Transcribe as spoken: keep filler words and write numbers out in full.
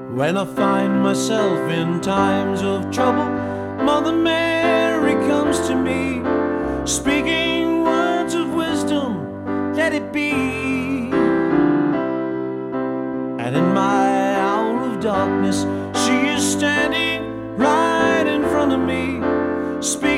When I find myself in times of trouble, Mother Mary comes to me, speaking words of wisdom, let it be. And in my hour of darkness, she is standing right in front of me, speaking